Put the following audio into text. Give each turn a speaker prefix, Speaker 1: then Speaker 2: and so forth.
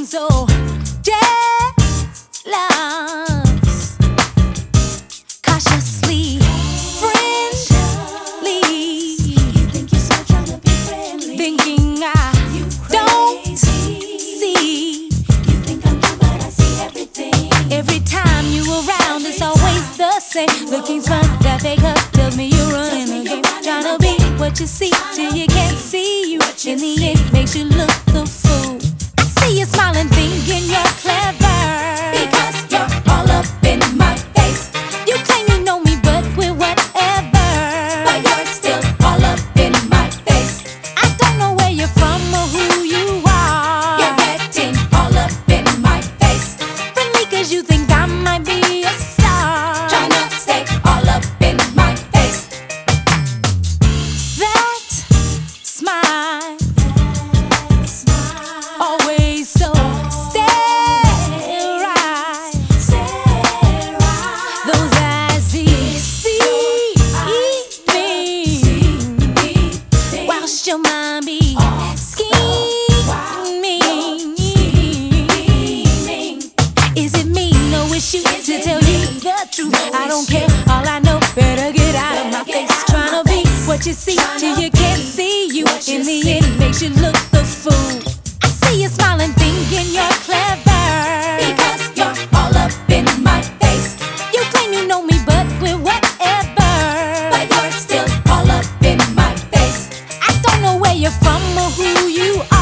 Speaker 1: so jealous, cautiously friendly,
Speaker 2: You think you're so trying to be friendly.
Speaker 1: thinking I
Speaker 2: You
Speaker 1: don't
Speaker 2: crazy.
Speaker 1: see.
Speaker 2: You think I'm dumb, but I see everything.
Speaker 1: Every time you around, it's always the same. Looking smart, that fake up tells me you're running a game. Trying to be what you see till you can't see you. In the end, makes you look the fool. I see you smiling, thinking you're clever.
Speaker 2: Because you're all up in my face.
Speaker 1: You claim you know me, but we're whatever.
Speaker 2: But you're still all up in my face.
Speaker 1: I don't know where you're from or who you are.
Speaker 2: You're getting all up in my face.
Speaker 1: Friendly 'cause you think I might be a star.
Speaker 2: Trying to stay all up in my face.
Speaker 1: That smile, always so sterile. Those eyes deceive me, whilst your mind be scheming. Is it mean or wish you to tell you the truth? I don't care, all I know, better get out of my face. Trying to be what you see till you can't see you. In the end, makes you look the fool. I see you smiling, thinking you're clever.
Speaker 2: Because you're all up in my face.
Speaker 1: You claim you know me, but we're whatever.
Speaker 2: But you're still all up in my face.
Speaker 1: I don't know where you're from or who you are.